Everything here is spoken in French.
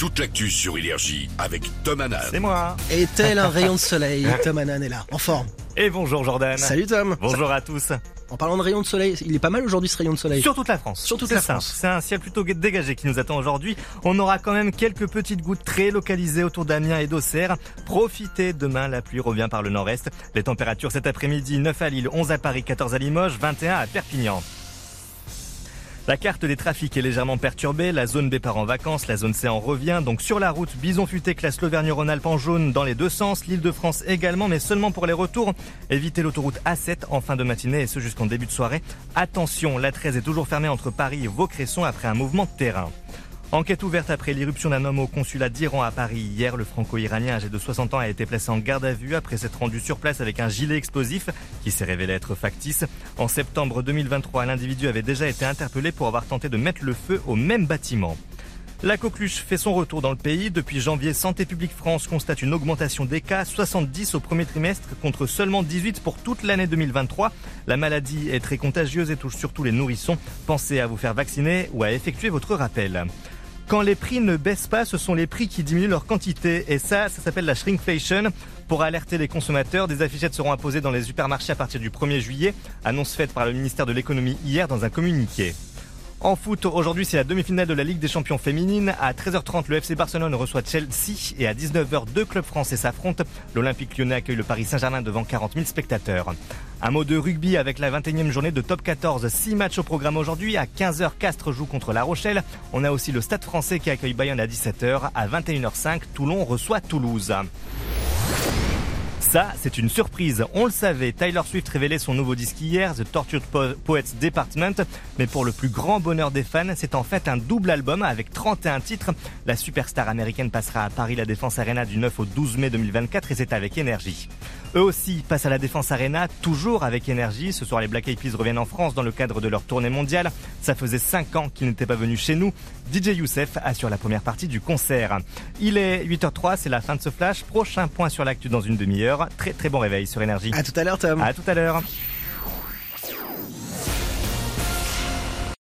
toute l'actu sur Énergie avec Tom Hanan. C'est moi. Et tel un rayon de soleil, Tom Hanan est là, en forme. Et bonjour Jordan. Salut Tom. Bonjour à tous. En parlant de rayon de soleil, il est pas mal aujourd'hui ce rayon de soleil. Sur toute la France. Sur toute la France. C'est un ciel plutôt dégagé qui nous attend aujourd'hui. On aura quand même quelques petites gouttes très localisées autour d'Amiens et d'Auxerre. Profitez, demain la pluie revient par le nord-est. Les températures cet après-midi, 9 à Lille, 11 à Paris, 14 à Limoges, 21 à Perpignan. La carte des trafics est légèrement perturbée, la zone B part en vacances, la zone C en revient. Donc sur la route, Bison Futé classe l'Auvergne-Rhône-Alpes en jaune dans les deux sens, l'Île-de-France également, mais seulement pour les retours. Évitez l'autoroute A7 en fin de matinée et ce jusqu'en début de soirée. Attention, la 13 est toujours fermée entre Paris et Vaucresson après un mouvement de terrain. Enquête ouverte après l'irruption d'un homme au consulat d'Iran à Paris. Hier, le franco-iranien âgé de 60 ans a été placé en garde à vue après s'être rendu sur place avec un gilet explosif qui s'est révélé être factice. En septembre 2023, l'individu avait déjà été interpellé pour avoir tenté de mettre le feu au même bâtiment. La coqueluche fait son retour dans le pays. Depuis janvier, Santé publique France constate une augmentation des cas, 70 au premier trimestre contre seulement 18 pour toute l'année 2023. La maladie est très contagieuse et touche surtout les nourrissons. Pensez à vous faire vacciner ou à effectuer votre rappel. Quand les prix ne baissent pas, ce sont les prix qui diminuent leur quantité. Et ça s'appelle la shrinkflation. Pour alerter les consommateurs, des affichettes seront apposées dans les supermarchés à partir du 1er juillet. Annonce faite par le ministère de l'économie hier dans un communiqué. En foot, aujourd'hui, c'est la demi-finale de la Ligue des Champions féminines. À 13h30, le FC Barcelone reçoit Chelsea et à 19h, deux clubs français s'affrontent. L'Olympique Lyonnais accueille le Paris Saint-Germain devant 40 000 spectateurs. Un mot de rugby avec la 21e journée de Top 14. 6 matchs au programme aujourd'hui. À 15h, Castres joue contre La Rochelle. On a aussi le Stade français qui accueille Bayonne à 17h. À 21h05, Toulon reçoit Toulouse. Ça, c'est une surprise. On le savait, Taylor Swift révélait son nouveau disque hier, The Tortured Poets Department. Mais pour le plus grand bonheur des fans, c'est en fait un double album avec 31 titres. La superstar américaine passera à Paris la Défense Arena du 9 au 12 mai 2024 et c'est avec Énergie. Eux aussi passent à la Défense Arena, toujours avec Énergie. Ce soir, les Black Eyed Peas reviennent en France dans le cadre de leur tournée mondiale. Ça faisait 5 ans qu'ils n'étaient pas venus chez nous. DJ Youssef assure la première partie du concert. Il est 8h03, c'est la fin de ce flash. Prochain point sur l'actu dans une demi-heure. Très très bon réveil sur Énergie. À tout à l'heure Tom. À tout à l'heure.